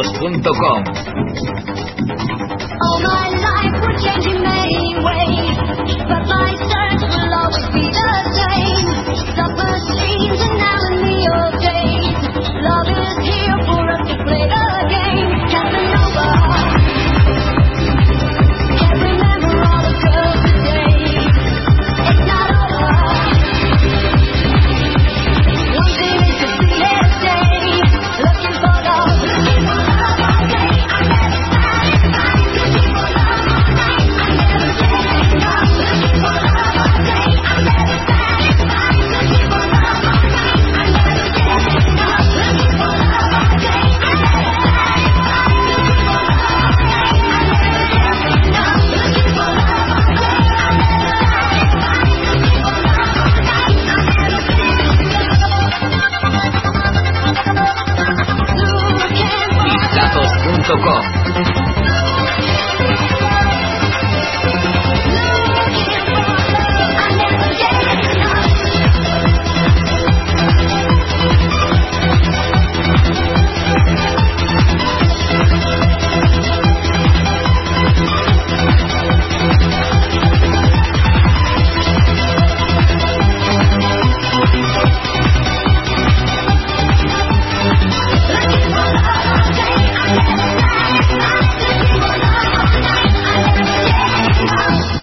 Datos.com. All my life would change in many ways, but my search will always be the same. Summer seems and now in the old days. Love is here for us to play the game. Casanova, can't remember all the girls today. It's not over. One thing is to see it stay. Looking for love, looking for love all day. I'm never satisfied. Looking for love all night. I'm never getting enough. Looking for love all day. I'm never satisfied. Looking for love all night. I'm never getting enough. Looking for love all day. I'm never satisfied. Looking for love all day. I'm never getting enough. Looking for love all day. I'm never satisfied. Looking for love all night. I'm never getting enough. Datos.com.